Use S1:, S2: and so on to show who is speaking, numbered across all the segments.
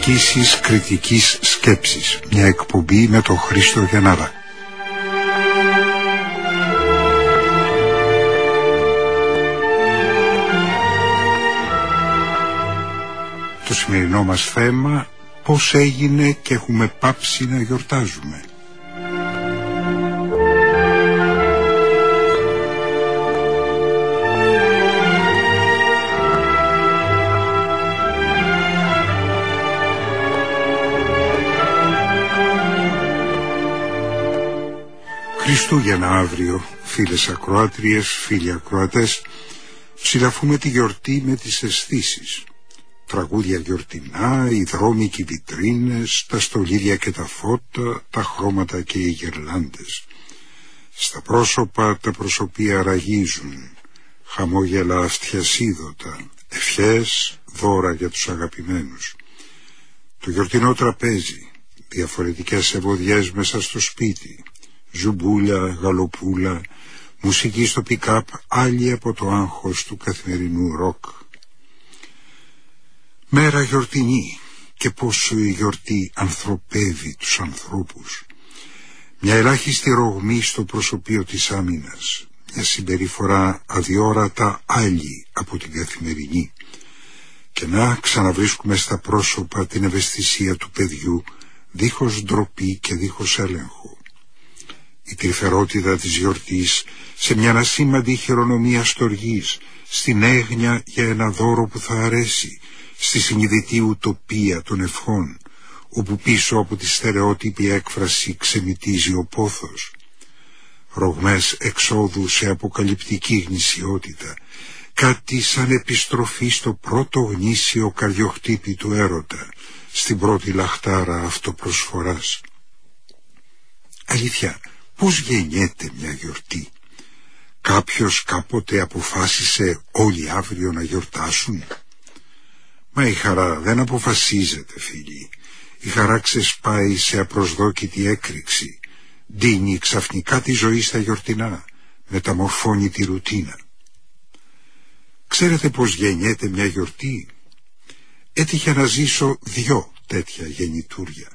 S1: Ασκήσεις κριτικής σκέψης. Μια εκπομπή με τον Χρήστο Γιαννάδα. Το σημερινό μας θέμα: πώς έγινε και έχουμε πάψει να γιορτάζουμε. Χριστούγεννα αύριο, φίλες ακροάτριες, φίλοι ακροατές. Ψηλαφούμε τη γιορτή με τις αισθήσεις. Τραγούδια γιορτινά, οι δρόμοι και οι βιτρίνες, τα στολίδια και τα φώτα, τα χρώματα και οι γερλάντες. Στα πρόσωπα τα προσωπία ραγίζουν, χαμόγελα αυτιασίδωτα, ευχές, δώρα για τους αγαπημένους. Το γιορτινό τραπέζι, διαφορετικές ευωδιές μέσα στο σπίτι, ζουμπούλα, γαλοπούλα, μουσική στο πικάπ, άλλη από το άγχος του καθημερινού ροκ. Μέρα γιορτινή, και πόσο η γιορτή ανθρωπεύει τους ανθρώπους. Μια ελάχιστη ρογμή στο προσωπείο της άμυνας, μια συμπεριφορά αδιόρατα άλλη από την καθημερινή. Και να ξαναβρίσκουμε στα πρόσωπα την ευαισθησία του παιδιού, δίχως ντροπή και δίχως έλεγχο. Η τρυφερότητα της γιορτής σε μια ασήμαντη χειρονομία στοργής, στην έγνοια για ένα δώρο που θα αρέσει, στη συνειδητή ουτοπία των ευχών, όπου πίσω από τη στερεότυπη έκφραση ξεμητίζει ο πόθος. Ρογμές εξόδου σε αποκαλυπτική γνησιότητα, κάτι σαν επιστροφή στο πρώτο γνήσιο καρδιοχτύπη του έρωτα, στην πρώτη λαχτάρα αυτοπροσφοράς. Αλήθεια, πώς γεννιέται μια γιορτή? Κάποιος κάποτε αποφάσισε όλοι αύριο να γιορτάσουν? Μα η χαρά δεν αποφασίζεται, φίλοι. Η χαρά ξεσπάει σε απροσδόκητη έκρηξη, ντύνει ξαφνικά τη ζωή στα γιορτινά, μεταμορφώνει τη ρουτίνα. Ξέρετε πώς γεννιέται μια γιορτή? Έτυχε να ζήσω 2 τέτοια γεννητούρια.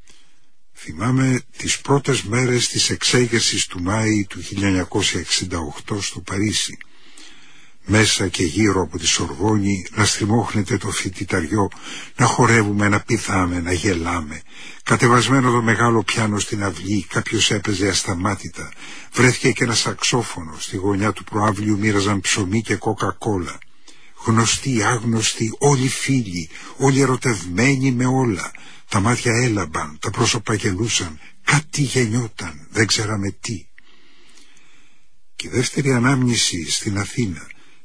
S1: Θυμάμαι τις πρώτες μέρες της εξέγερσης του Μάη του 1968 στο Παρίσι. Μέσα και γύρω από τη Σορβόνη να στριμώχνεται το φοιτηταριό, να χορεύουμε, να πηδάμε, να γελάμε. Κατεβασμένο το μεγάλο πιάνο στην αυλή, κάποιος έπαιζε ασταμάτητα. Βρέθηκε και ένα σαξόφωνο. Στη γωνιά του προαύλιου μοίραζαν ψωμί και κοκακόλα. Γνωστοί, άγνωστοι, όλοι φίλοι, όλοι ερωτευμένοι με όλα. Τα μάτια έλαμπαν, τα πρόσωπα γελούσαν, κάτι γεννιόταν, δεν ξέραμε τι. Και η δεύτερη ανάμνηση στην Αθήνα,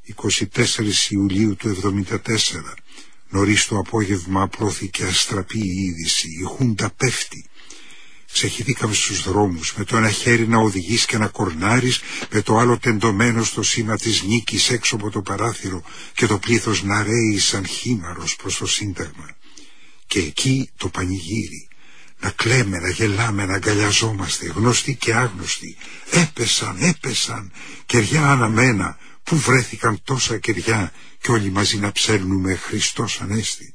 S1: 24 Ιουλίου του 1974, νωρίς το απόγευμα πρόθηκε αστραπή η είδηση, η Χούντα πέφτει. Ξεχυθήκαμε στους δρόμους, με το ένα χέρι να οδηγείς και να κορνάρεις, με το άλλο τεντωμένο στο σήμα της νίκης έξω από το παράθυρο και το πλήθος να ρέει σαν χήμαρος προς το Σύνταγμα. Και εκεί το πανηγύρι, να κλαίμε, να γελάμε, να αγκαλιαζόμαστε, γνωστοί και άγνωστοι. Έπεσαν, κεριά αναμένα, που βρέθηκαν τόσα κεριά και όλοι μαζί να ψέλνουμε Χριστός Ανέστη.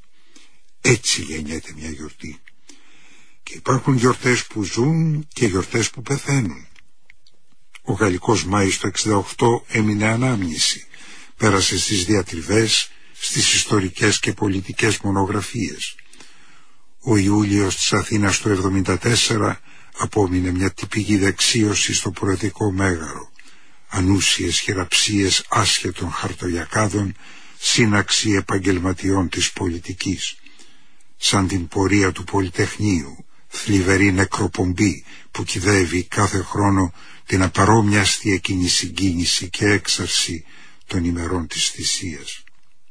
S1: Έτσι γεννιέται μια γιορτή. Και υπάρχουν γιορτές που ζουν και γιορτές που πεθαίνουν. Ο Γαλλικός Μάης το 68 έμεινε ανάμνηση, πέρασε στις διατριβές, στις ιστορικές και πολιτικές μονογραφίες. Ο Ιούλιος της Αθήνας το 74 απόμεινε μια τυπική δεξίωση στο προεδρικό μέγαρο. Ανούσιες χειραψίες άσχετων χαρτογιακάδων, σύναξη επαγγελματιών της πολιτικής. Σαν την πορεία του Πολυτεχνείου, θλιβερή νεκροπομπή που κυδεύει κάθε χρόνο την απαρόμοιαστη εκείνη συγκίνηση και έξαρση των ημερών της θυσίας.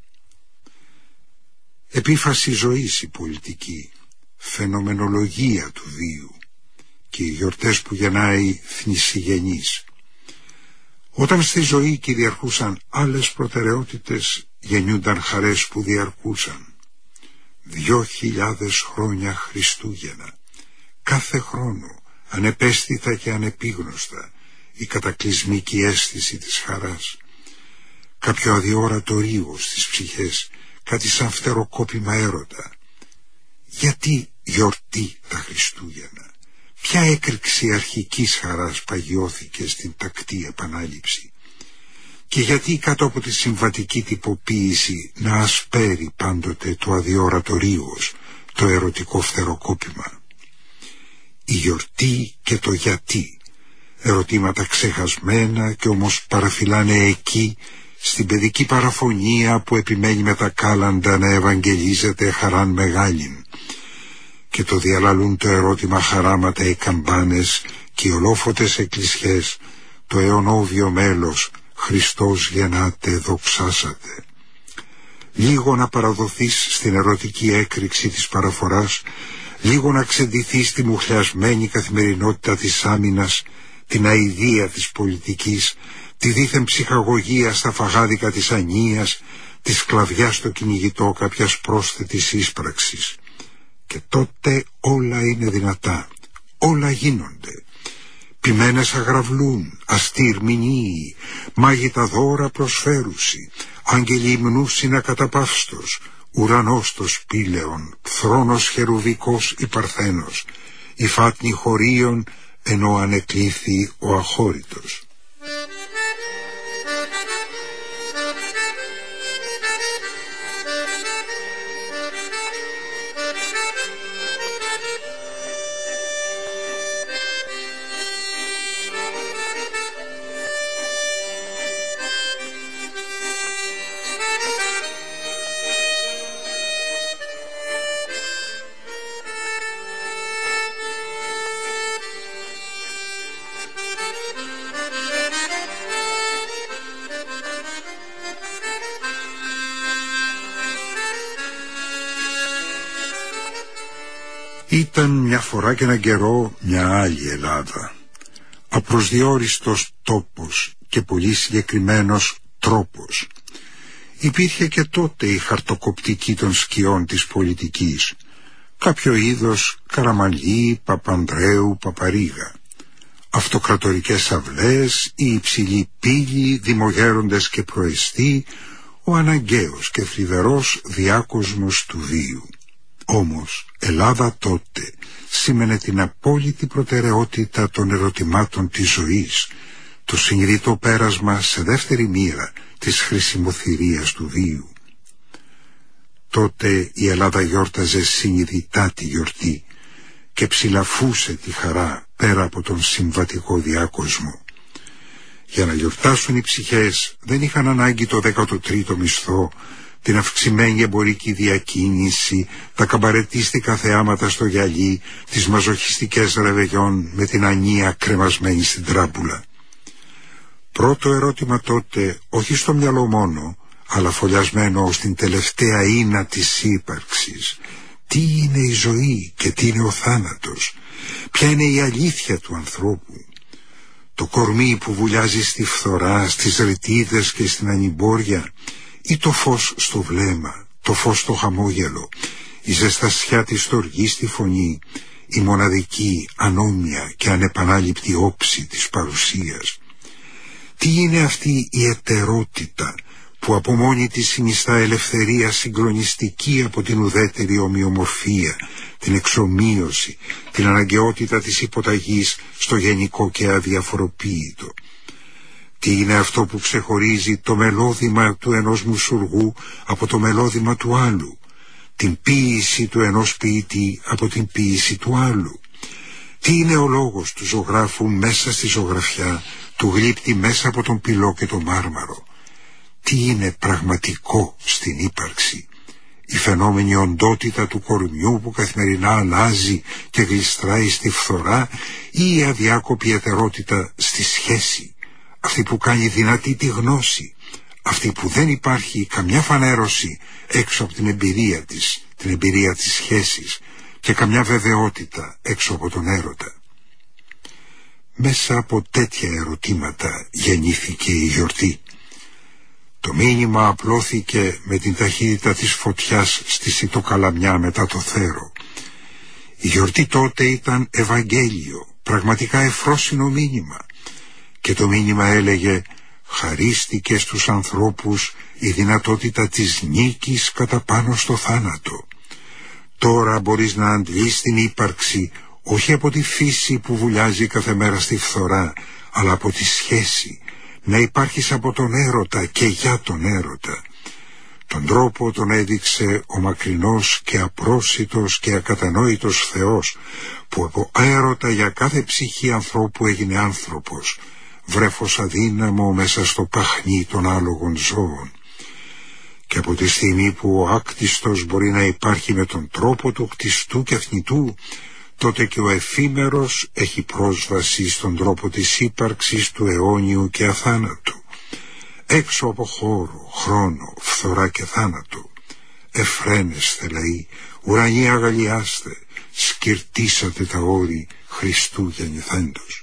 S1: Επίφαση ζωής η πολιτική, φαινομενολογία του βίου και οι γιορτές που γεννάει θνησιγενής. Όταν στη ζωή κυριαρχούσαν άλλες προτεραιότητες, γεννιούνταν χαρές που διαρκούσαν. 2.000 χρόνια Χριστούγεννα. Κάθε χρόνο, ανεπαίσθητα και ανεπίγνωστα, η κατακλυσμική αίσθηση της χαράς. Κάποιο αδιόρατο ρίγος στις ψυχές, κάτι σαν φτεροκόπημα έρωτα. Γιατί γιορτή τα Χριστούγεννα? Ποια έκρηξη αρχικής χαράς παγιώθηκε στην τακτή επανάληψη? Και γιατί κάτω από τη συμβατική τυποποίηση να ασπέρει πάντοτε το αδιόρατο ρίγος, το ερωτικό φτεροκόπημα? Η γιορτή και το γιατί, ερωτήματα ξεχασμένα και όμως παραφυλάνε εκεί, στην παιδική παραφωνία που επιμένει με τα κάλαντα να ευαγγελίζεται χαράν μεγάλην. Και το διαλαλούν το ερώτημα χαράματα οι καμπάνες και οι ολόφωτες εκκλησιές, το αιωνόβιο μέλος, Χριστός γεννάτε, δοξάσατε. Λίγο να παραδοθείς στην ερωτική έκρηξη της παραφοράς, λίγο να ξεντηθείς στη μουχλιασμένη καθημερινότητα της άμυνας, την αηδία της πολιτικής, τη δίθεν ψυχαγωγία στα φαγάδικα της ανίας, τη σκλαβιά στο κυνηγητό κάποιας πρόσθετης ίσπραξης. Και τότε όλα είναι δυνατά, όλα γίνονται. Ποιμένες αγραυλούν, αστήρ μηνύοι, μάγιτα δώρα προσφέρουσι, άγγελοι υμνούσιν ακαταπαύστος, ουρανός το σπήλαιον, θρόνος χερουβικός η παρθένος, η φάτνη χωρίων, ενώ ανεκλήθη ο αχώρητος. Ήταν μια φορά και έναν καιρό μια άλλη Ελλάδα. Απροσδιόριστος τόπος και πολύ συγκεκριμένος τρόπος. Υπήρχε και τότε η χαρτοκοπτική των σκιών της πολιτικής. Κάποιο είδος Καραμανλή, Παπανδρέου, Παπαρίγα. Αυτοκρατορικές αυλές, η υψηλή πύλη, δημογέροντες και προεστοί, ο αναγκαίος και θλιβερός διάκοσμος του βίου. Όμως Ελλάδα τότε σήμαινε την απόλυτη προτεραιότητα των ερωτημάτων της ζωής, το συνειδητό πέρασμα σε δεύτερη μοίρα της χρησιμοθυρίας του βίου. Τότε η Ελλάδα γιόρταζε συνειδητά τη γιορτή και ψηλαφούσε τη χαρά πέρα από τον συμβατικό διάκοσμο. Για να γιορτάσουν οι ψυχές δεν είχαν ανάγκη το 13ο μισθό, την αυξημένη εμπορική διακίνηση, τα καμπαρετίστικα θεάματα στο γυαλί, τις μαζοχιστικές ρεβεγιόν με την ανία κρεμασμένη στην τράμπουλα. Πρώτο ερώτημα τότε, όχι στο μυαλό μόνο, αλλά φωλιασμένο ως την τελευταία ίνα της ύπαρξης. Τι είναι η ζωή και τι είναι ο θάνατος? Ποια είναι η αλήθεια του ανθρώπου? Το κορμί που βουλιάζει στη φθορά, στις ρητίδες και στην ανημπόρια, ή το φως στο βλέμμα, το φως στο χαμόγελο, η ζεστασιά της στοργής στη φωνή, η μοναδική, ανώμια και ανεπανάληπτη όψη της παρουσίας? Τι είναι αυτή η ετερότητα που από μόνη της συνιστά ελευθερία συγκλονιστική από την ουδέτερη ομοιομορφία, την εξομοίωση, την αναγκαιότητα της υποταγής στο γενικό και αδιαφοροποίητο? Τι είναι αυτό που ξεχωρίζει το μελώδημα του ενός μουσουργού από το μελώδημα του άλλου, την ποίηση του ενός ποιητή από την ποίηση του άλλου? Τι είναι ο λόγος του ζωγράφου μέσα στη ζωγραφιά, του γλύπτη μέσα από τον πυλό και το μάρμαρο? Τι είναι πραγματικό στην ύπαρξη? Η φαινόμενη οντότητα του κορμιού που καθημερινά αλλάζει και γλιστράει στη φθορά, ή η αδιάκοπη ετερότητα στη σχέση, αυτή που κάνει δυνατή τη γνώση, αυτή που δεν υπάρχει καμιά φανέρωση έξω από την εμπειρία της, την εμπειρία της σχέσης, και καμιά βεβαιότητα έξω από τον έρωτα? Μέσα από τέτοια ερωτήματα γεννήθηκε η γιορτή. Το μήνυμα απλώθηκε με την ταχύτητα της φωτιάς στη Σιτοκαλαμιά μετά το θέρο. Η γιορτή τότε ήταν Ευαγγέλιο, πραγματικά ευφρόσινο μήνυμα. Και το μήνυμα έλεγε: χαρίστηκε στους ανθρώπους η δυνατότητα της νίκης κατά πάνω στο θάνατο. Τώρα μπορείς να αντλείς την ύπαρξη όχι από τη φύση που βουλιάζει κάθε μέρα στη φθορά, αλλά από τη σχέση, να υπάρχεις από τον έρωτα και για τον έρωτα. Τον τρόπο τον έδειξε ο μακρινός και απρόσιτος και ακατανόητος Θεός, που από έρωτα για κάθε ψυχή ανθρώπου έγινε άνθρωπος, βρέφος αδύναμο μέσα στο παχνί των άλογων ζώων. Και από τη στιγμή που ο άκτιστος μπορεί να υπάρχει με τον τρόπο του κτιστού και θνητού, τότε και ο εφήμερος έχει πρόσβαση στον τρόπο της ύπαρξης του αιώνιου και αθάνατου. Έξω από χώρο, χρόνο, φθορά και θάνατο. Εφραίνεστε λαοί, ουρανοί αγαλιάστε, σκυρτήσατε τα όρη Χριστού γεννηθέντος.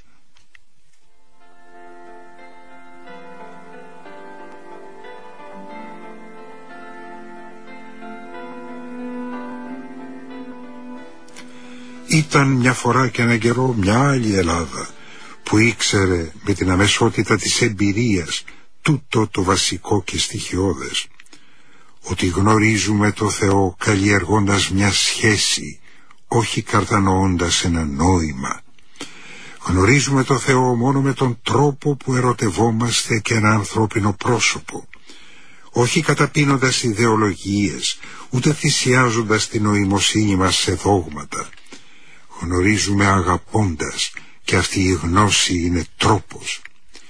S1: Ήταν μια φορά και έναν καιρό μια άλλη Ελλάδα που ήξερε με την αμεσότητα της εμπειρίας τούτο το βασικό και στοιχειώδες, ότι γνωρίζουμε το Θεό καλλιεργώντας μια σχέση, όχι καρτανοώντας ένα νόημα. Γνωρίζουμε το Θεό μόνο με τον τρόπο που ερωτευόμαστε και ένα ανθρώπινο πρόσωπο, όχι καταπίνοντας ιδεολογίες, ούτε θυσιάζοντας την νοημοσύνη μας σε δόγματα. Γνωρίζουμε αγαπώντας, και αυτή η γνώση είναι τρόπος.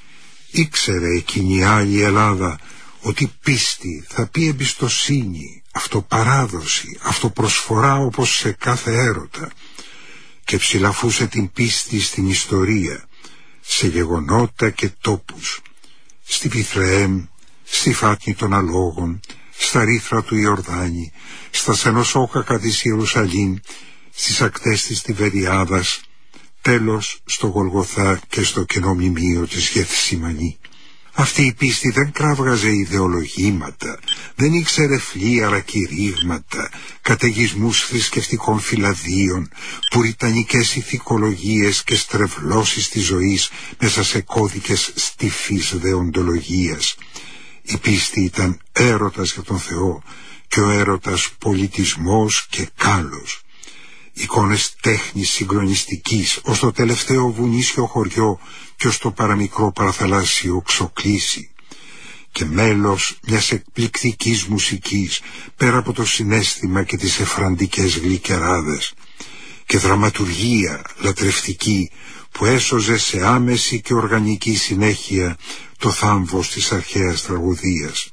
S1: Ήξερε εκείνη η άλλη Ελλάδα ότι πίστη θα πει εμπιστοσύνη, αυτοπαράδοση, αυτοπροσφορά όπως σε κάθε έρωτα, και ψηλαφούσε την πίστη στην ιστορία, σε γεγονότα και τόπους, στη Βιθλεέμ, στη φάτνη των αλόγων, στα ρήθρα του Ιορδάνη, στα σενοσόκακα της Ιερουσαλήμ, στις ακτές της Τιβεριάδας, τέλος στο Γολγοθά και στο κενό μνημείο της Γεθσιμανή. Αυτή η πίστη δεν κράβγαζε ιδεολογήματα, δεν ήξερε φλίαρα κηρύγματα, καταιγισμούς θρησκευτικών φυλαδίων, πουριτανικές ηθικολογίες και στρεβλώσεις της ζωής μέσα σε κώδικες στιφής δεοντολογίας. Η πίστη ήταν έρωτας για τον Θεό και ο έρωτας πολιτισμός και κάλος. Εικόνες τέχνης συγκλονιστικής ως το τελευταίο βουνίσιο χωριό και ως το παραμικρό παραθαλάσσιο ξοκλήσι, και μέλος μιας εκπληκτικής μουσικής πέρα από το συναίσθημα και τις εφραντικές γλυκεράδες, και δραματουργία λατρευτική που έσωζε σε άμεση και οργανική συνέχεια το θάμβος της αρχαίας τραγωδίας.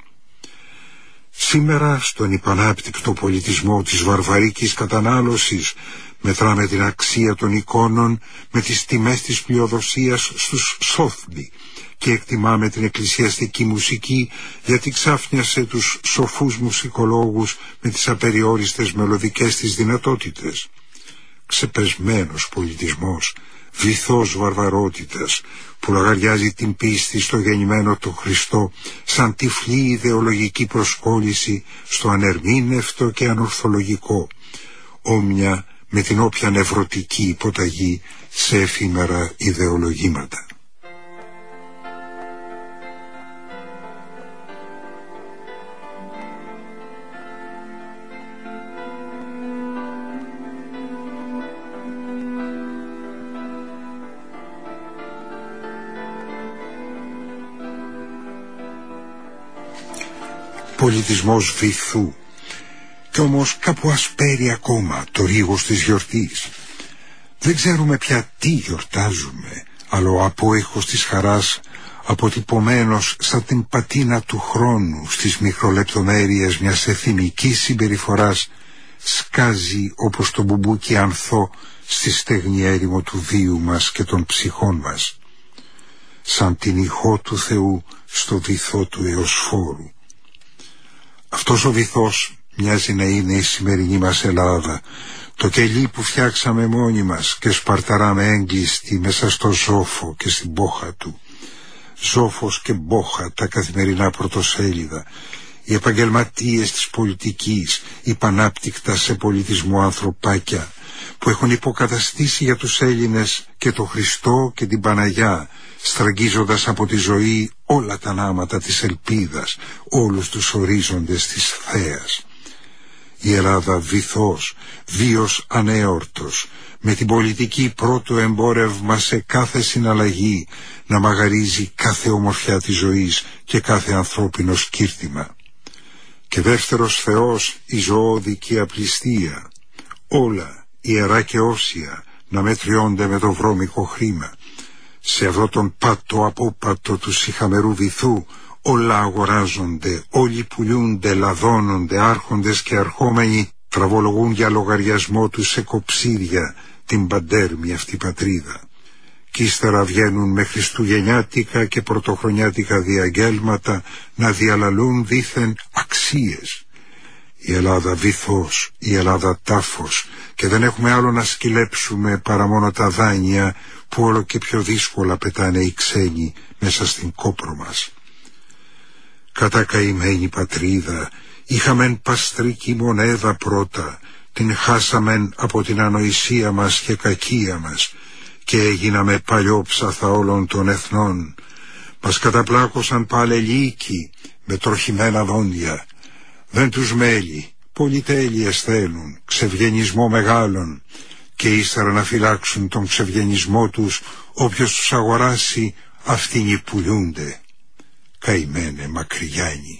S1: Σήμερα στον υπανάπτυκτο πολιτισμό της βαρβαρικής κατανάλωσης μετράμε την αξία των εικόνων με τις τιμές της πλειοδοσίας στους σόθμοι και εκτιμάμε την εκκλησιαστική μουσική γιατί ξάφνιασε τους σοφούς μουσικολόγους με τις απεριόριστες μελωδικές της δυνατότητες. Ξεπεσμένος πολιτισμός, βυθός βαρβαρότητας που λαγαριάζει την πίστη στο γεννημένο του Χριστό σαν τυφλή ιδεολογική προσκόλληση στο ανερμήνευτο και ανορθολογικό, όμοια με την όποια νευρωτική υποταγή σε εφήμερα ιδεολογήματα. Πολιτισμός βυθού, κι όμως κάπου ασπέρει ακόμα το ρίγος της γιορτής. Δεν ξέρουμε πια τι γιορτάζουμε, αλλά ο απόϊχος της χαράς, αποτυπωμένος σαν την πατίνα του χρόνου στις μικρολεπτομέρειες μιας εθνικής συμπεριφοράς, σκάζει όπως το μπουμπούκι ανθό στη στεγνή έρημο του βίου μας και των ψυχών μας, σαν την ηχό του Θεού στο βυθό του εωσφόρου. Αυτός ο βυθός μοιάζει να είναι η σημερινή μας Ελλάδα, το κελί που φτιάξαμε μόνοι μας και σπαρταράμε έγκλειστοι μέσα στο ζόφο και στην μπόχα του. Ζόφος και μπόχα τα καθημερινά πρωτοσέλιδα, οι επαγγελματίες της πολιτικής, οι πανάπτυκτα σε πολιτισμό ανθρωπάκια που έχουν υποκαταστήσει για τους Έλληνες και το Χριστό και την Παναγιά, στραγγίζοντας από τη ζωή όλα τα νάματα της ελπίδας, όλους τους ορίζοντες της θέας. η Ελλάδα βυθός, βίος ανέορτος, με την πολιτική πρώτο εμπόρευμα σε κάθε συναλλαγή να μαγαρίζει κάθε ομορφιά της ζωής και κάθε ανθρώπινο σκύρτημα. Και δεύτερος Θεός η ζωώδικη απληστία, όλα ιερά και όσια να μετριώνται με το βρώμικο χρήμα. Σε αυτόν τον πάτο απόπατο του σιχαμερού βυθού όλα αγοράζονται, όλοι πουλιούνται, λαδώνονται, άρχοντες και αρχόμενοι τραβολογούν για λογαριασμό τους σε κοψίδια την παντέρμη αυτή πατρίδα. Κι ύστερα βγαίνουν με χριστουγεννιάτικα και πρωτοχρονιάτικα διαγγέλματα να διαλαλούν δήθεν αξίες. Η Ελλάδα βυθός, η Ελλάδα τάφος, και δεν έχουμε άλλο να σκυλέψουμε παρά μόνο τα δάνεια που όλο και πιο δύσκολα πετάνε οι ξένοι μέσα στην κόπρο μας. Κατακαημένη πατρίδα, είχαμεν παστρική μονέδα πρώτα, την χάσαμεν από την ανοησία μας και κακία μας και έγιναμε παλιόψαθα όλων των εθνών. Μας καταπλάκωσαν πάλι λύκοι με τροχημένα δόντια. Δεν τους μέλει, πολυτέλειες θέλουν, ξευγενισμό μεγάλων, και ύστερα να φυλάξουν τον ξευγενισμό τους όποιος τους αγοράσει, αυτοί πουλούνται. Καημένε μακριγιάννη.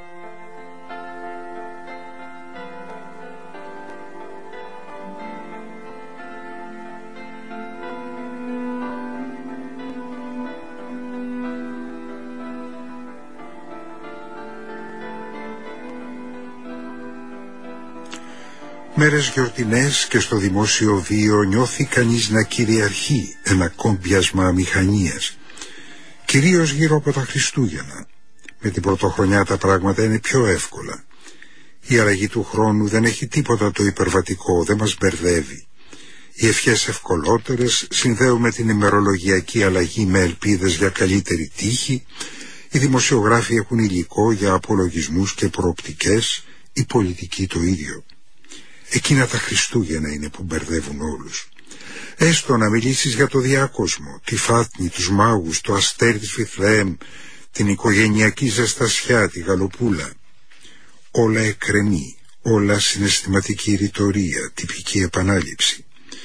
S1: Μέρες γιορτινές και στο δημόσιο βίο νιώθει κανείς να κυριαρχεί ένα κόμπιασμα αμηχανίας. Κυρίως γύρω από τα Χριστούγεννα. Με την πρωτοχρονιά τα πράγματα είναι πιο εύκολα. Η αλλαγή του χρόνου δεν έχει τίποτα το υπερβατικό, δεν μας μπερδεύει. Οι ευχές ευκολότερες συνδέουμε την ημερολογιακή αλλαγή με ελπίδες για καλύτερη τύχη. Οι δημοσιογράφοι έχουν υλικό για απολογισμούς και προοπτικές, οι πολιτικοί το ίδιο. Εκείνα τα Χριστούγεννα είναι που μπερδεύουν όλους. Έστω να μιλήσεις για το διάκοσμο, τη φάτνη, τους μάγους, το αστέρι της Βιθλεέμ, την οικογενειακή ζεστασιά, τη γαλοπούλα. Όλα εκκρεμεί, όλα συναισθηματική ρητορία, τυπική επανάληψη.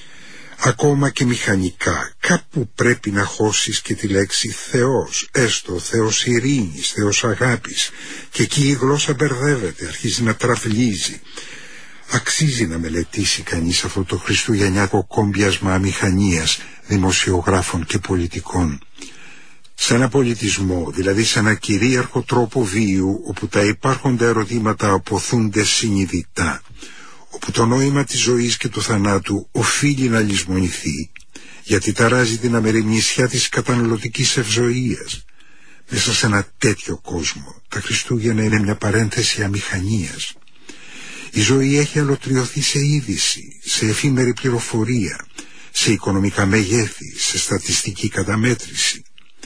S1: Ακόμα και μηχανικά, κάπου πρέπει να χώσεις και τη λέξη Θεός, έστω Θεός ειρήνης, Θεός αγάπης, και εκεί η γλώσσα μπερδεύεται, αρχίζει να τραυλίζει. Αξίζει να μελετήσει κανείς αυτό το χριστουγεννιάτικο κόμπιασμα αμηχανίας δημοσιογράφων και πολιτικών. Σε ένα πολιτισμό, δηλαδή σε ένα κυρίαρχο τρόπο βίου, όπου τα υπάρχοντα ερωτήματα αποθούνται συνειδητά, όπου το νόημα της ζωής και του θανάτου οφείλει να λησμονηθεί, γιατί ταράζει την αμεριμνησιά της καταναλωτικής ευζοίας. Μέσα σε ένα τέτοιο κόσμο, τα Χριστούγεννα είναι μια παρένθεση αμηχανίας. Η ζωή έχει αλωτριωθεί σε είδηση, σε εφήμερη πληροφορία, σε οικονομικά μεγέθη, σε στατιστική καταμέτρηση.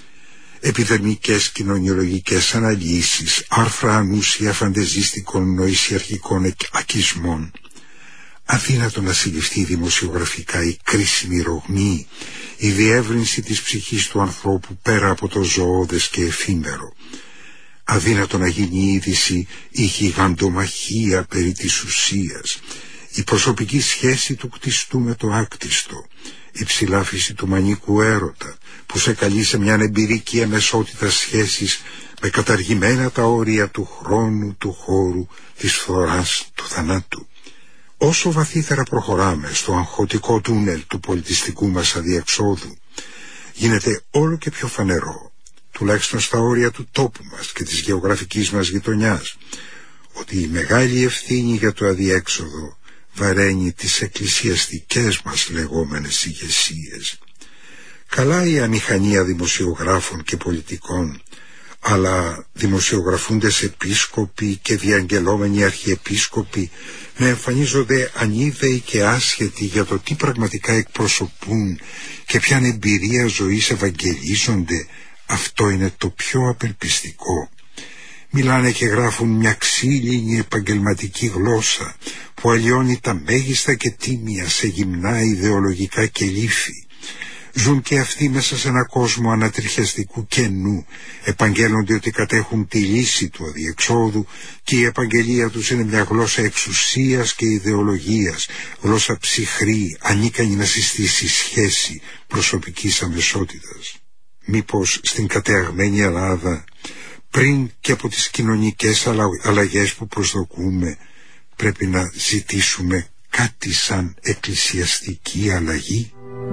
S1: Επιδερμικές κοινωνιολογικές αναλύσεις, άρθρα ανούσια φαντεζίστικων νοησιαρχικών ακισμών. Αδύνατο να συλληφθεί δημοσιογραφικά η κρίσιμη ρογμή, η διεύρυνση της ψυχής του ανθρώπου πέρα από το ζωώδες και εφήμερο. Αδύνατο να γίνει η είδηση η γιγαντομαχία περί της ουσίας, η προσωπική σχέση του κτιστού με το άκτιστο, η ψηλάφιση του μανίκου έρωτα που σε καλεί σε μια εμπειρική αμεσότητα σχέσης με καταργημένα τα όρια του χρόνου, του χώρου, της φθοράς, του θανάτου. Όσο βαθύτερα προχωράμε στο αγχωτικό τούνελ του πολιτιστικού μας αδιεξόδου, γίνεται όλο και πιο φανερό, τουλάχιστον στα όρια του τόπου μας και της γεωγραφικής μας γειτονιάς, ότι η μεγάλη ευθύνη για το αδιέξοδο βαραίνει τις εκκλησιαστικές μας λεγόμενες ηγεσίες. Καλά η αμηχανία δημοσιογράφων και πολιτικών, αλλά δημοσιογραφούντες επίσκοποι και διαγγελόμενοι αρχιεπίσκοποι να εμφανίζονται ανίδεοι και άσχετοι για το τι πραγματικά εκπροσωπούν και ποια εμπειρία ζωής ευαγγελίζονται, αυτό είναι το πιο απελπιστικό. Μιλάνε και γράφουν μια ξύλινη επαγγελματική γλώσσα που αλλοιώνει τα μέγιστα και τίμια σε γυμνά ιδεολογικά κελύφη. Ζουν και αυτοί μέσα σε ένα κόσμο ανατριχιαστικού κενού. Επαγγέλλονται ότι κατέχουν τη λύση του αδιεξόδου και η επαγγελία τους είναι μια γλώσσα εξουσίας και ιδεολογίας, γλώσσα ψυχρή, ανίκανη να συστήσει σχέση προσωπικής αμεσότητας. Μήπως στην κατεαγμένη Ελλάδα, πριν και από τις κοινωνικές αλλαγές που προσδοκούμε, πρέπει να ζητήσουμε κάτι σαν εκκλησιαστική αλλαγή?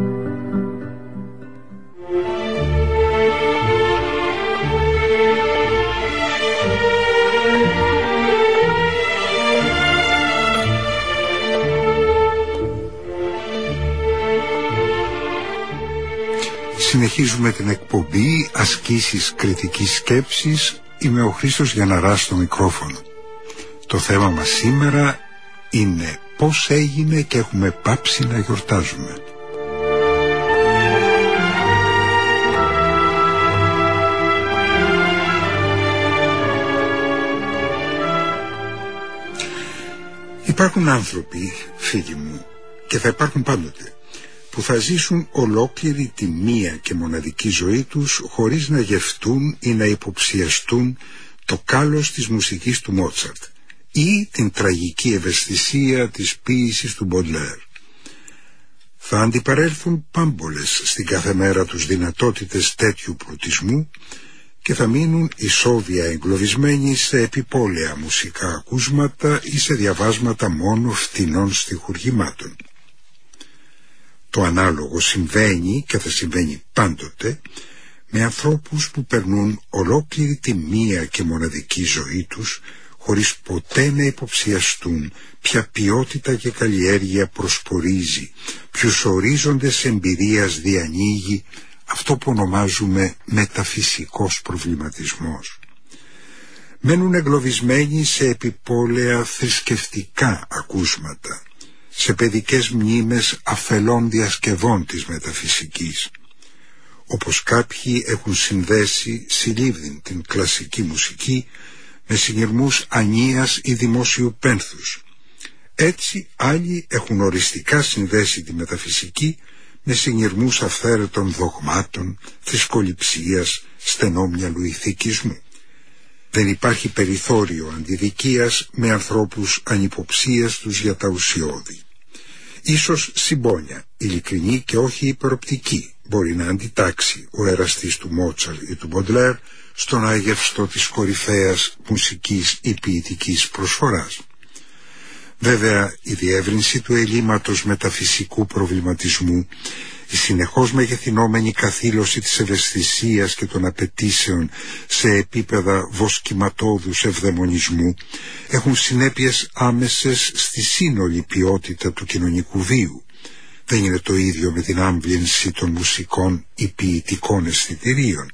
S1: Συνεχίζουμε την εκπομπή Ασκήσεις Κριτικής Σκέψης. Είμαι ο Χρήστος Γιανναράς στο μικρόφωνο. Το θέμα μας σήμερα είναι πώς έγινε και έχουμε πάψει να γιορτάζουμε. Υπάρχουν άνθρωποι, φίλοι μου, και θα υπάρχουν πάντοτε, που θα ζήσουν ολόκληρη τη μία και μοναδική ζωή τους χωρίς να γευτούν ή να υποψιαστούν το κάλος της μουσικής του Μότσαρτ ή την τραγική ευαισθησία της ποίησης του Μποντλέρ. Θα αντιπαρέλθουν πάμπολες στην κάθε μέρα τους δυνατότητες τέτοιου πλουτισμού και θα μείνουν ισόβια εγκλωβισμένοι σε επιπόλαια μουσικά ακούσματα ή σε διαβάσματα μόνο φτηνών στιχουργημάτων. Το ανάλογο συμβαίνει και θα συμβαίνει πάντοτε με ανθρώπους που περνούν ολόκληρη τη μία και μοναδική ζωή τους χωρίς ποτέ να υποψιαστούν ποια ποιότητα και καλλιέργεια προσπορίζει, ποιους ορίζοντες εμπειρίας διανοίγει αυτό που ονομάζουμε μεταφυσικός προβληματισμός. Μένουν εγκλωβισμένοι σε επιπόλαια θρησκευτικά ακούσματα, σε παιδικές μνήμες αφελών διασκευών της μεταφυσικής. Όπως κάποιοι έχουν συνδέσει συλλήβδην την κλασική μουσική με συνειρμούς ανίας ή δημόσιου πένθους. Έτσι άλλοι έχουν οριστικά συνδέσει τη μεταφυσική με συνειρμούς αυθαίρετων δογμάτων, θρησκοληψίας, στενόμυαλου ηθικισμού. Δεν υπάρχει περιθώριο αντιδικίας με ανθρώπους ανυποψίας τους για τα ουσιώδη. Ίσως συμπόνια, ειλικρινή και όχι υπεροπτική, μπορεί να αντιτάξει ο εραστής του Μότσαρτ ή του Μποντλέρ στον άγευστο της κορυφαίας μουσικής ή ποιητικής προσφοράς. Βέβαια, η διεύρυνση του ελλείμματος μεταφυσικού προβληματισμού, η συνεχώς μεγεθυνόμενη καθήλωση της ευαισθησίας και των απαιτήσεων σε επίπεδα βοσκηματώδους ευδαιμονισμού έχουν συνέπειες άμεσες στη σύνολη ποιότητα του κοινωνικού βίου. Δεν είναι το ίδιο με την άμβλυνση των μουσικών ή ποιητικών αισθητηρίων.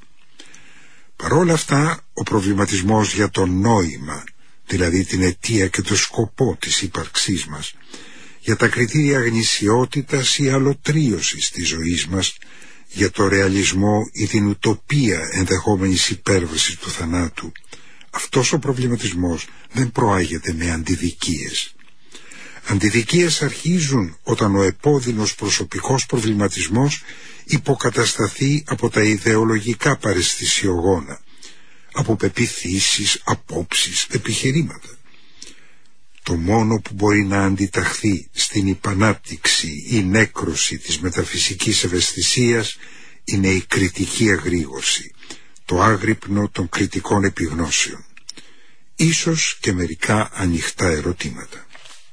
S1: Παρόλα αυτά, ο προβληματισμός για το νόημα, δηλαδή την αιτία και το σκοπό της ύπαρξής μας, για τα κριτήρια γνησιότητας ή αλωτρίωσης της ζωής μας, για το ρεαλισμό ή την ουτοπία ενδεχόμενης υπέρβασης του θανάτου, αυτός ο προβληματισμός δεν προάγεται με αντιδικίες. Αντιδικίες αρχίζουν όταν ο επώδυνος προσωπικός προβληματισμός υποκατασταθεί από τα ιδεολογικά παραισθησιογόνα, από πεποιθήσεις, απόψεις, επιχειρήματα. Το μόνο που μπορεί να αντιταχθεί στην υπανάπτυξη ή νέκρωση της μεταφυσικής ευαισθησίας είναι η κριτική εγρήγορση, το άγρυπνο των κριτικών επιγνώσεων, ίσως και μερικά ανοιχτά ερωτήματα.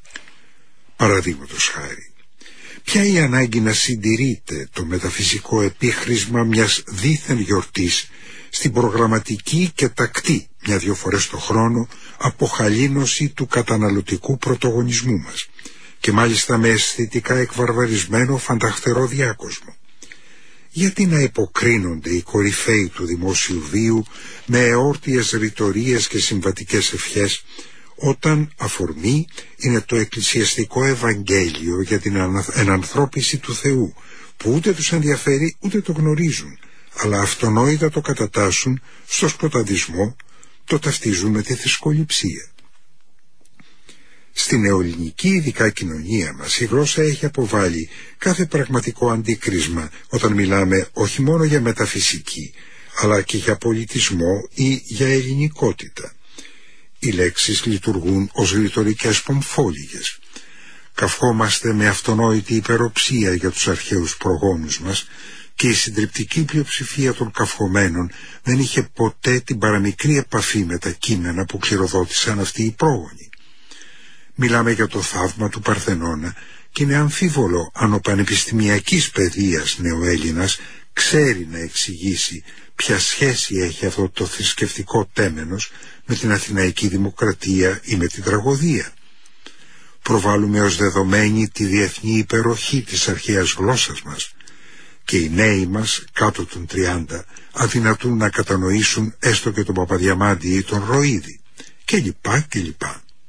S1: Παραδείγματος χάρη, ποια η ανάγκη να συντηρείται το μεταφυσικό επίχρησμα μιας δίθεν γιορτής στην προγραμματική και τακτή, 1-2 φορές το χρόνο, αποχαλήνωση του καταναλωτικού πρωτογονισμού μας, και μάλιστα με αισθητικά εκβαρβαρισμένο φανταχτερό διάκοσμο? Γιατί να υποκρίνονται οι κορυφαίοι του δημόσιου βίου με εόρτιες ρητορίες και συμβατικές ευχές, όταν αφορμή είναι το εκκλησιαστικό Ευαγγέλιο για την ενανθρώπιση του Θεού, που ούτε τους ενδιαφέρει ούτε το γνωρίζουν, αλλά αυτονόητα το κατατάσσουν στο σκοταδισμό, το ταυτίζουν με τη θρησκοληψία. Στην νεοελληνική ειδικά κοινωνία μας η γλώσσα έχει αποβάλει κάθε πραγματικό αντίκρισμα όταν μιλάμε όχι μόνο για μεταφυσική, αλλά και για πολιτισμό ή για ελληνικότητα. Οι λέξεις λειτουργούν ως ρητορικές πομφόλιγες. Καυχόμαστε με αυτονόητη υπεροψία για τους αρχαίους προγόνους μας και η συντριπτική πλειοψηφία των καυχωμένων δεν είχε ποτέ την παραμικρή επαφή με τα κείμενα που κληροδότησαν αυτοί οι πρόγονοι. Μιλάμε για το θαύμα του Παρθενώνα και είναι αμφίβολο αν ο πανεπιστημιακής παιδείας νεοέλληνας ξέρει να εξηγήσει ποια σχέση έχει αυτό το θρησκευτικό τέμενος με την Αθηναϊκή Δημοκρατία ή με την τραγωδία. Προβάλλουμε ως δεδομένη τη διεθνή υπεροχή της αρχαίας γλώσσας μας και οι νέοι μας κάτω των 30 αδυνατούν να κατανοήσουν έστω και τον Παπαδιαμάντη ή τον Ροΐδη κλπ.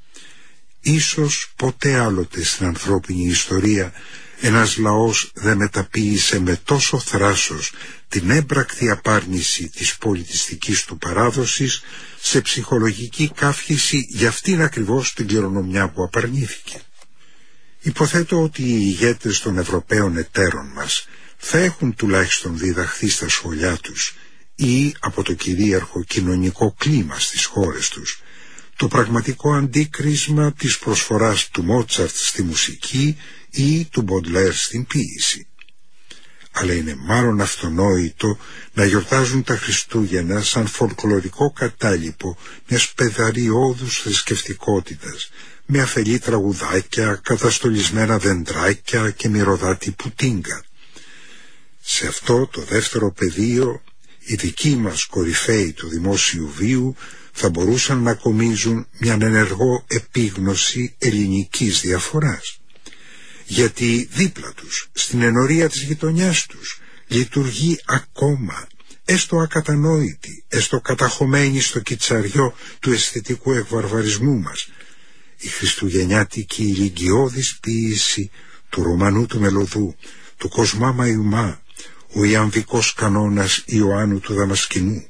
S1: Ίσως ποτέ άλλοτε στην ανθρώπινη ιστορία ένας λαός δεν μεταποίησε με τόσο θράσος την έμπρακτη απάρνηση της πολιτιστικής του παράδοσης σε ψυχολογική καύχηση για αυτήν ακριβώς την κληρονομιά που απαρνήθηκε. Υποθέτω ότι οι ηγέτες των Ευρωπαίων εταίρων μας θα έχουν τουλάχιστον διδαχθεί στα σχολιά τους ή από το κυρίαρχο κοινωνικό κλίμα στις χώρες τους το πραγματικό αντίκρισμα της προσφοράς του Μότσαρτ στη μουσική ή του Μποντλέρ στην ποίηση. Αλλά είναι μάλλον αυτονόητο να γιορτάζουν τα Χριστούγεννα σαν φολκλωρικό κατάλοιπο μιας πεδαριώδους θρησκευτικότητας, με αφελή τραγουδάκια, καταστολισμένα δεντράκια και μυρωδάτη πουτίνγκα. Σε αυτό το δεύτερο πεδίο οι δικοί μας κορυφαίοι του δημόσιου βίου θα μπορούσαν να κομίζουν μια ενεργό επίγνωση ελληνικής διαφοράς. Γιατί δίπλα τους, στην ενορία της γειτονιάς τους, λειτουργεί ακόμα, έστω ακατανόητη, έστω καταχωμένη στο κιτσαριό του αισθητικού εκβαρβαρισμού μας, η χριστουγεννιάτικη ηλικιώδης ποίηση του Ρωμανού του Μελωδού, του Κοσμά Μαϊουμά, ο ιαμβικός κανόνας Ιωάννου του Δαμασκηνού.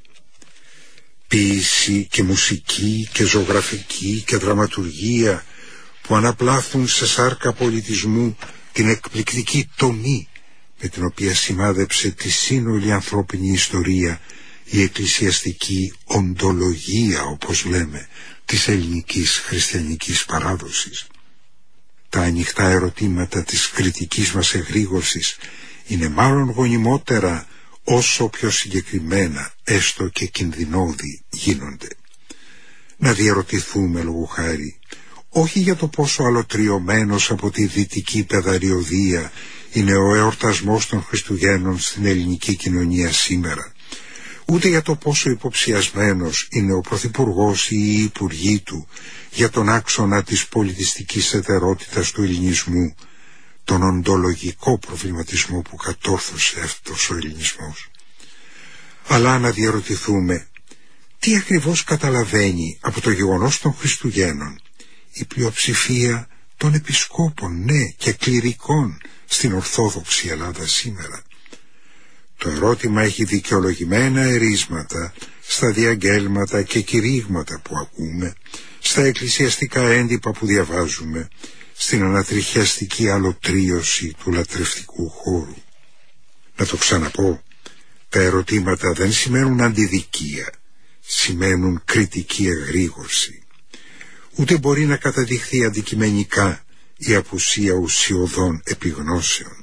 S1: Ποίηση και μουσική και ζωγραφική και δραματουργία που αναπλάθουν σε σάρκα πολιτισμού την εκπληκτική τομή με την οποία σημάδεψε τη σύνολη ανθρώπινη ιστορία η εκκλησιαστική οντολογία, όπως λέμε, της ελληνικής χριστιανικής παράδοσης. Τα ανοιχτά ερωτήματα της κριτικής μας εγρήγορσης είναι μάλλον γονιμότερα όσο πιο συγκεκριμένα, έστω και κινδυνώδη, γίνονται. Να διαρωτηθούμε λόγου χάρη, όχι για το πόσο αλωτριωμένος από τη δυτική παιδαριωδία είναι ο εορτασμός των Χριστουγέννων στην ελληνική κοινωνία σήμερα, ούτε για το πόσο υποψιασμένος είναι ο Πρωθυπουργός ή οι υπουργοί του για τον άξονα της πολιτιστικής εταιρότητας του ελληνισμού, τον οντολογικό προβληματισμό που κατόρθωσε αυτός ο ελληνισμός. Αλλά να διαρωτηθούμε τι ακριβώς καταλαβαίνει από το γεγονός των Χριστουγέννων η πλειοψηφία των επισκόπων, ναι, και κληρικών στην Ορθόδοξη Ελλάδα σήμερα. Το ερώτημα έχει δικαιολογημένα ερίσματα στα διαγγέλματα και κηρύγματα που ακούμε, στα εκκλησιαστικά έντυπα που διαβάζουμε, στην ανατριχιαστική αλωτρίωση του λατρευτικού χώρου. Να το ξαναπώ, τα ερωτήματα δεν σημαίνουν αντιδικία, σημαίνουν κριτική εγρήγορση. Ούτε μπορεί να καταδειχθεί αντικειμενικά η απουσία ουσιωδών επιγνώσεων.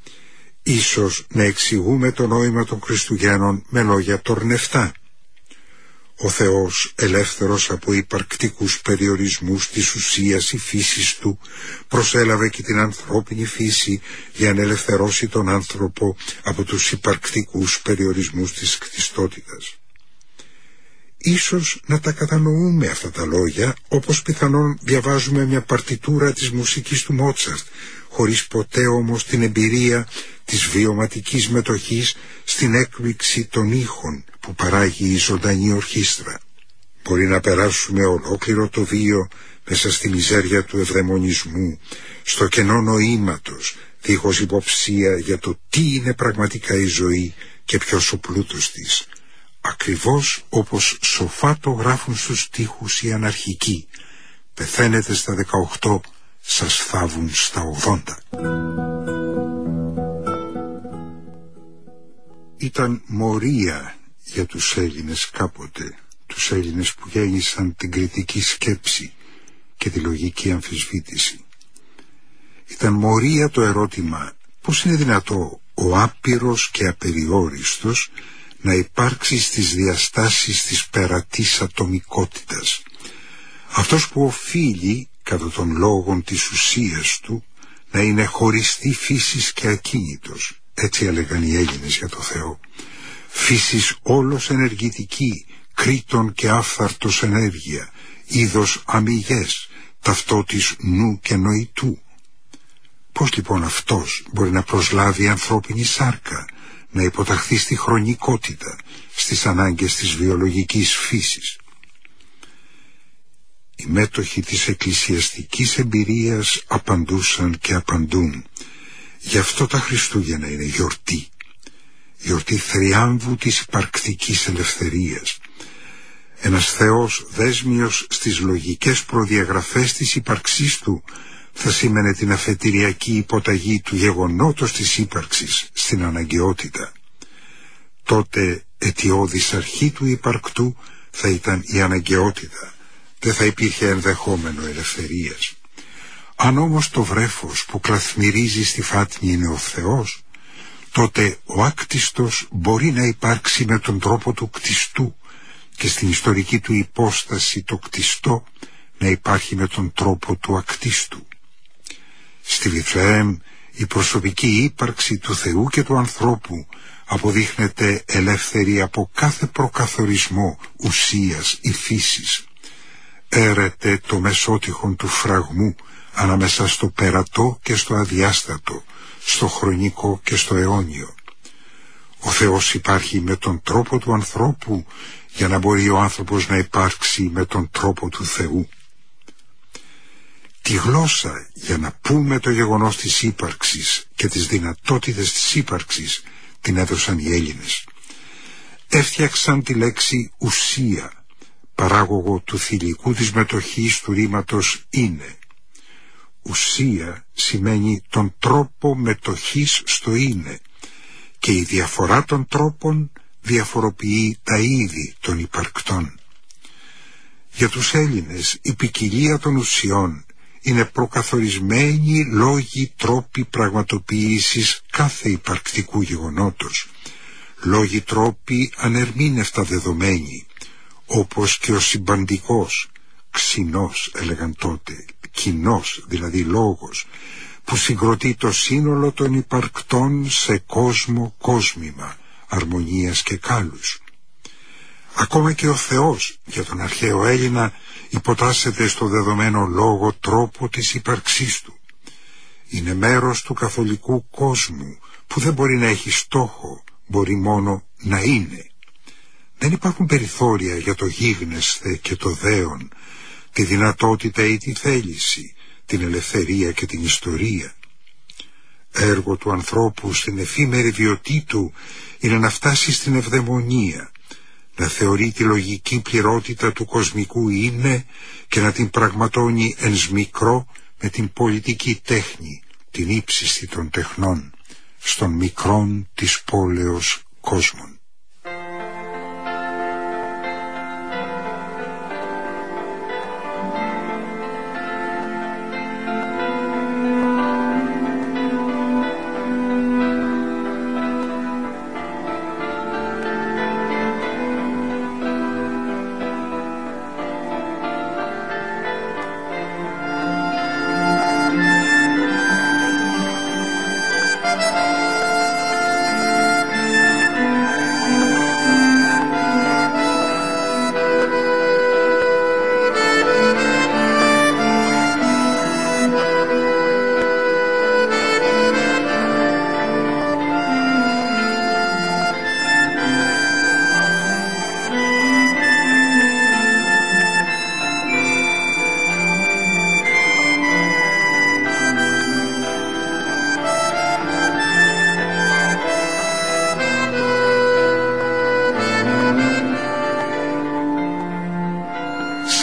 S1: Ίσως να εξηγούμε το νόημα των Χριστουγέννων με λόγια τορνευτά. Ο Θεός, ελεύθερος από υπαρκτικούς περιορισμούς της ουσίας ή φύσης του, προσέλαβε και την ανθρώπινη φύση για να ελευθερώσει τον άνθρωπο από τους υπαρκτικούς περιορισμούς της κτιστότητας. Ίσως να τα κατανοούμε αυτά τα λόγια, όπως πιθανόν διαβάζουμε μια παρτιτούρα της μουσικής του Μότσαρτ, χωρίς ποτέ όμως την εμπειρία της βιωματικής μετοχής στην έκπληξη των ήχων που παράγει η ζωντανή ορχήστρα. Μπορεί να περάσουμε ολόκληρο το βίο μέσα στη μιζέρια του ευδαιμονισμού, στο κενό νοήματος, δίχως υποψία για το τι είναι πραγματικά η ζωή και ποιος ο πλούτος της. Ακριβώς όπως σοφά το γράφουν στους στίχους οι αναρχικοί, Πεθαίνετε στα 18, σας θάβουν στα 80. Ήταν μορία για τους Έλληνες κάποτε, τους Έλληνες που γέννησαν την κριτική σκέψη και τη λογική αμφισβήτηση. Ήταν μορία το ερώτημα πώς είναι δυνατό ο άπειρος και απεριόριστος να υπάρξει στις διαστάσεις της περατής ατομικότητας. Αυτός που οφείλει, κατά των λόγων της ουσίας του, να είναι χωριστή φύσης και ακίνητος. Έτσι έλεγαν οι Έλληνες για το Θεό. Φύσης όλος ενεργητική, κρήτον και άφθαρτος ενέργεια, είδος αμυγές, ταυτότης νου και νοητού. Πώς λοιπόν αυτός μπορεί να προσλάβει ανθρώπινη σάρκα, να υποταχθεί στη χρονικότητα, στις ανάγκες της βιολογικής φύσης? Οι μέτοχοι της εκκλησιαστικής εμπειρίας απαντούσαν και απαντούν. Γι' αυτό τα Χριστούγεννα είναι γιορτή. Γιορτή θριάμβου της υπαρκτικής ελευθερίας. Ένας Θεός δέσμιος στις λογικές προδιαγραφές της ύπαρξής του θα σήμαινε την αφετηριακή υποταγή του γεγονότος της ύπαρξης στην αναγκαιότητα. Τότε αιτιώδης αρχή του υπαρκτού θα ήταν η αναγκαιότητα. Δεν θα υπήρχε ενδεχόμενο ελευθερίας. Αν όμως το βρέφος που κλαθμυρίζει στη φάτνη είναι ο Θεός, τότε ο άκτιστος μπορεί να υπάρξει με τον τρόπο του κτιστού και στην ιστορική του υπόσταση το κτιστό να υπάρχει με τον τρόπο του ακτίστου. Στη Βιθλεέμ η προσωπική ύπαρξη του Θεού και του ανθρώπου αποδείχνεται ελεύθερη από κάθε προκαθορισμό ουσίας ή φύσης. Έρεται το μεσότυχον του φραγμού ανάμεσα στο περατό και στο αδιάστατο, στο χρονικό και στο αιώνιο. Ο Θεός υπάρχει με τον τρόπο του ανθρώπου για να μπορεί ο άνθρωπος να υπάρξει με τον τρόπο του Θεού. Τη γλώσσα για να πούμε το γεγονός της ύπαρξης και τις δυνατότητες της ύπαρξης την έδωσαν οι Έλληνες. Έφτιαξαν τη λέξη ουσία, παράγωγο του θηλυκού της μετοχής του ρήματος είναι. Ουσία σημαίνει τον τρόπο μετοχής στο είναι και η διαφορά των τρόπων διαφοροποιεί τα είδη των υπαρκτών. Για τους Έλληνες η ποικιλία των ουσιών είναι προκαθορισμένοι λόγοι τρόποι πραγματοποίησης κάθε υπαρκτικού γεγονότος, λόγοι τρόποι ανερμήνευτα δεδομένοι, όπως και ο συμπαντικός, ξινός έλεγαν τότε, κοινός δηλαδή λόγος, που συγκροτεί το σύνολο των υπαρκτών σε κόσμο κόσμημα, αρμονίας και κάλους. Ακόμα και ο Θεός για τον αρχαίο Έλληνα υποτάσσεται στο δεδομένο λόγο τρόπο της ύπαρξής του. Είναι μέρος του καθολικού κόσμου που δεν μπορεί να έχει στόχο, μπορεί μόνο να είναι. Δεν υπάρχουν περιθώρια για το γίγνεσθε και το δέον, τη δυνατότητα ή τη θέληση, την ελευθερία και την ιστορία. Έργο του ανθρώπου στην εφήμερη βιωτή του είναι να φτάσει στην ευδαιμονία, να θεωρεί τη λογική πληρότητα του κοσμικού είναι και να την πραγματώνει εν σμικρό με την πολιτική τέχνη, την ύψιστη των τεχνών, στον μικρόν της πόλεως κόσμων.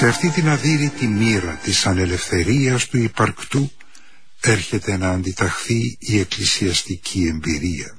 S1: Σε αυτή την αδύρυτη μοίρα της ανελευθερίας του υπαρκτού έρχεται να αντιταχθεί η εκκλησιαστική εμπειρία.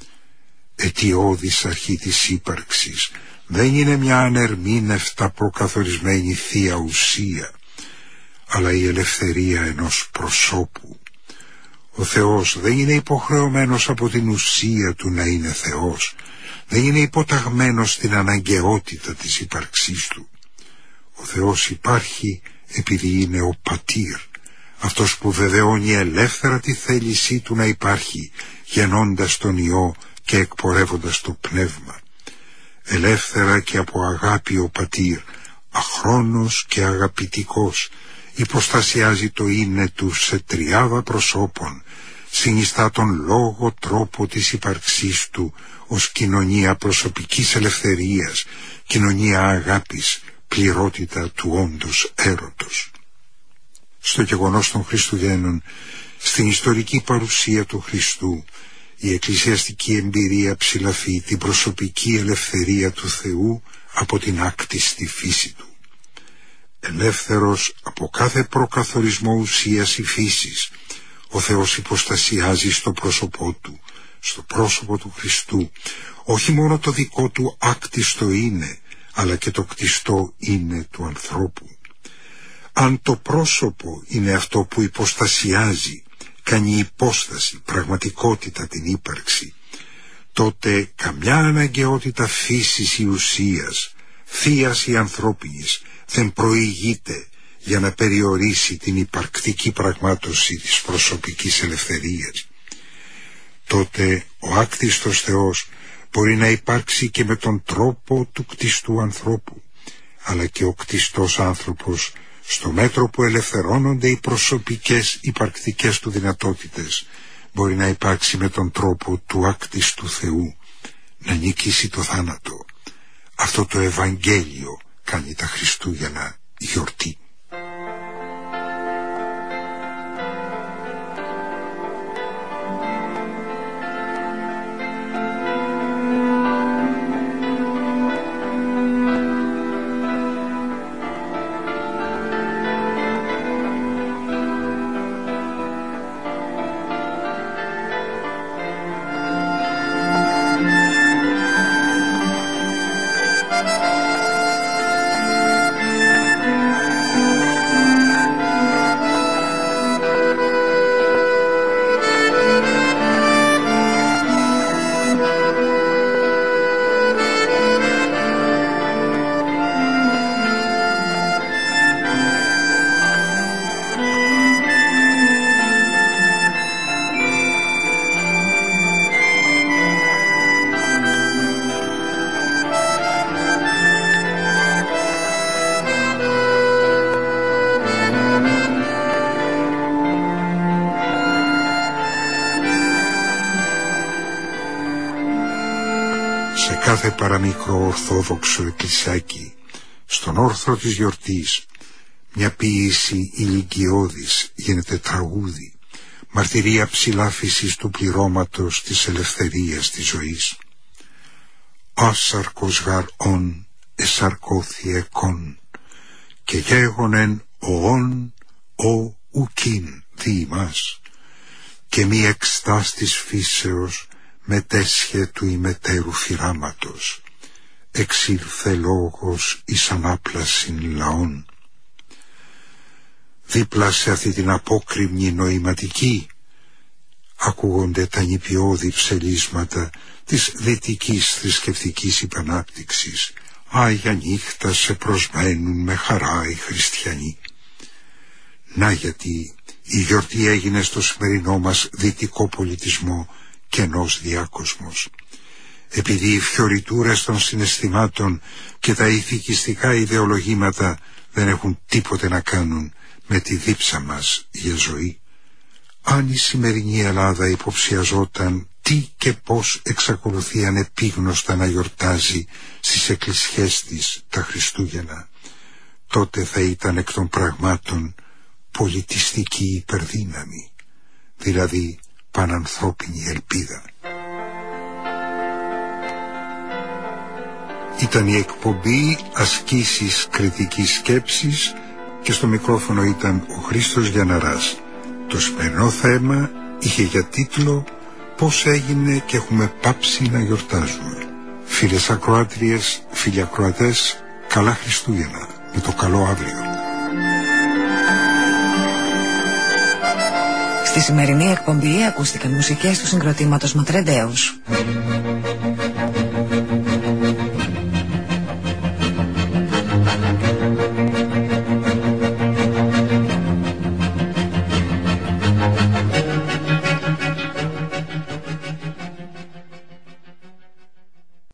S1: Αιτιώδης αρχή της ύπαρξης δεν είναι μια ανερμήνευτα προκαθορισμένη θεία ουσία, αλλά η ελευθερία ενός προσώπου. Ο Θεός δεν είναι υποχρεωμένος από την ουσία του να είναι Θεός, δεν είναι υποταγμένος στην αναγκαιότητα της ύπαρξής του. Ο Θεός υπάρχει επειδή είναι ο Πατήρ, αυτός που βεβαιώνει ελεύθερα τη θέλησή του να υπάρχει, γεννώντας τον Υιό και εκπορεύοντας το Πνεύμα. Ελεύθερα και από αγάπη ο Πατήρ, αχρόνος και αγαπητικός, υποστασιάζει το είναι του σε τριάδα προσώπων, συνιστά τον λόγο τρόπο της ύπαρξής του ως κοινωνία προσωπικής ελευθερίας, κοινωνία αγάπης, πληρότητα του όντως έρωτος. Στο γεγονός των Χριστουγέννων, στην ιστορική παρουσία του Χριστού, η εκκλησιαστική εμπειρία ψηλαφεί την προσωπική ελευθερία του Θεού από την άκτιστη φύση του. Ελεύθερος από κάθε προκαθορισμό ουσίας ή φύσης, ο Θεός υποστασιάζει στο πρόσωπό του, στο πρόσωπο του Χριστού, όχι μόνο το δικό του άκτιστο είναι, αλλά και το κτιστό είναι του ανθρώπου. Αν το πρόσωπο είναι αυτό που υποστασιάζει, κάνει υπόσταση, πραγματικότητα την ύπαρξη, τότε καμιά αναγκαιότητα φύσης ή ουσίας, θείας ή ανθρώπινης, δεν προηγείται για να περιορίσει την υπαρκτική πραγμάτωση της προσωπικής ελευθερίας. Τότε ο άκτιστος Θεός μπορεί να υπάρξει και με τον τρόπο του κτιστού ανθρώπου, αλλά και ο κτιστός άνθρωπος, στο μέτρο που ελευθερώνονται οι προσωπικές υπαρκτικές του δυνατότητες, μπορεί να υπάρξει με τον τρόπο του άκτιστου Θεού, να νικήσει το θάνατο. Αυτό το Ευαγγέλιο κάνει τα Χριστούγεννα γιορτή. Κάθε παραμικρό ορθόδοξο εκκλησιάκι, στον όρθρο της γιορτής, μια ποίηση ηλικιώδης γίνεται τραγούδι, μαρτυρία ψηλάφισης του πληρώματος της ελευθερίας της ζωής. Άσαρκος γαρ ον εσαρκώθη εκόν, και γέγονεν οόν ο ουκίν διημάς, και μη εξτάς της φύσεως μετέσχε του ημετέρου φυράματος, εξήλθε λόγος εις ανάπλασιν λαών. Δίπλα σε αυτή την απόκρημνη νοηματική ακούγονται τα νηπιώδη ψελίσματα της δυτικής θρησκευτικής υπανάπτυξης. Άγια νύχτα σε προσμένουν με χαρά οι χριστιανοί. Να γιατί η γιορτή έγινε στο σημερινό μας δυτικό πολιτισμό κενός διάκοσμος. Επειδή οι φιωριτούρες των συναισθημάτων και τα ηθικιστικά ιδεολογήματα δεν έχουν τίποτε να κάνουν με τη δίψα μας για ζωή. Αν η σημερινή Ελλάδα υποψιαζόταν τι και πώς εξακολουθεί ανεπίγνωστα να γιορτάζει στις εκκλησιές της τα Χριστούγεννα, τότε θα ήταν εκ των πραγμάτων πολιτιστική υπερδύναμη, δηλαδή πανανθρώπινη ελπίδα. Ήταν η εκπομπή Ασκήσεις Κριτικής Σκέψης και στο μικρόφωνο ήταν ο Χρήστος Γιανναράς. Το σημερινό θέμα είχε για τίτλο «Πώς έγινε και έχουμε πάψει να γιορτάζουμε». Φίλες ακροάτριες, φίλοι ακροατές, καλά Χριστούγεννα με το καλό αύριο. Στη σημερινή εκπομπή ακούστηκαν μουσικές του συγκροτήματος Ματρεντέους.